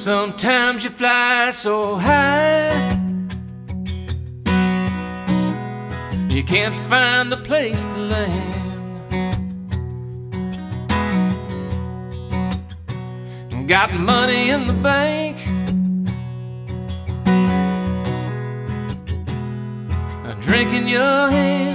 Sometimes you fly so high you can't find a place to land. Got money in the bank, a drink in your hand.